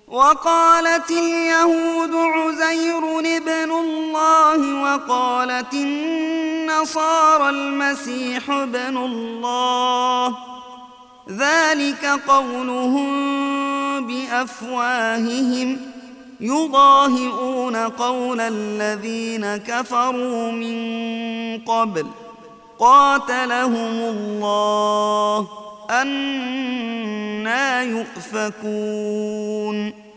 وقالت اليهود عزير ابن الله وقالت النصارى المسيح ابن الله، ذلك قولهم بأفواههم يضاهئون قول الذين كفروا من قبل قاتلهم الله أنى يؤفكون.